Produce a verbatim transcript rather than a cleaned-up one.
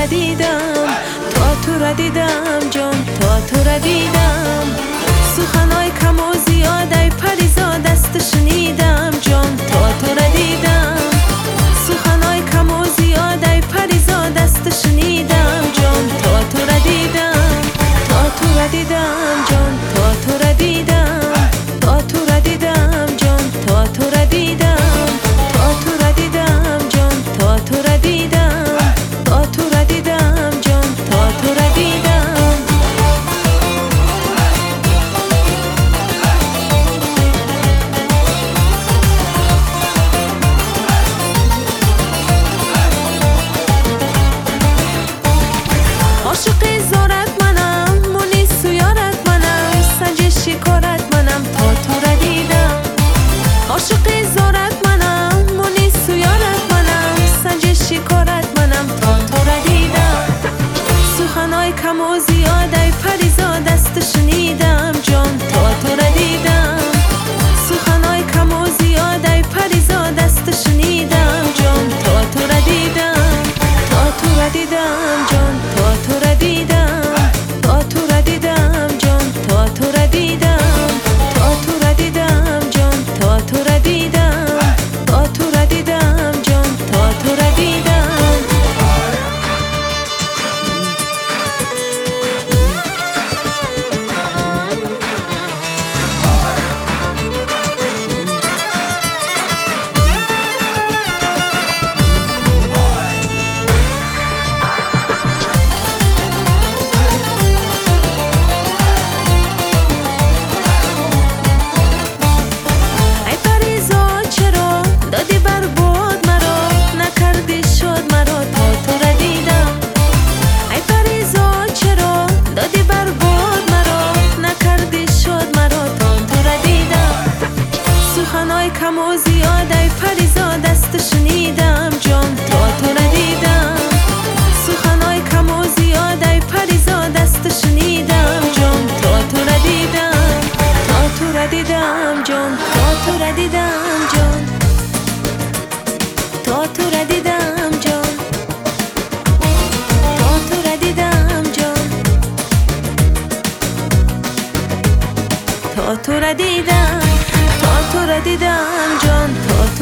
را دیدم، تا تو را دیدم جان، تا تو را دیدم. سخنای کم و زیاد ای پریزا دست شنیدم جان، تا تو را دیدم. سخنای کم و زیاد ای پریزا دست شنیدم جان، تا تو را دیدم، تا تو را دیدم جان، تا تو را دیدم، تا تو را دیدم جان، تا تو را دیدم، تا تو را دیدم جان، تا تو را دیدم، تا تو را دیدم جان، تا تو را دیدم. عاشق زارت منم، مونی سویارت منم، سنج شکارت منم، تا تو را دیدم. عاشق زارت منم، مونی سویارت منم، سنج شکارت منم، تا تو را دیدم. سخنای کم و زیاد ای پریزا دست شنیدم جان، تا تو را دیدم. سخنای کم و زیاد ای پریزا دست شنیدم جان، تا تو را دیدم، تا تو را دیدم جان، تا تو را دیدم، تا تو را دیدم جان، تا تو را دیدم، تا تو را دیدم جان، تا تو را دیدم، تا تو را دیدم جان، تا تو را دیدم. سخنای کم و زیاد ای پریزا دست شنیدم جان، تا تو را دیدم. سخنای کم و زیاد ای پریزا دست شنیدم جان، تا تو را دیدم، تا تو را دیدم جان، تا تو را دیدم جان، تا تو را دیدم جان، تا تو را دیدم جان، تا تو را دیدم، تا تو را دیدم جان، تا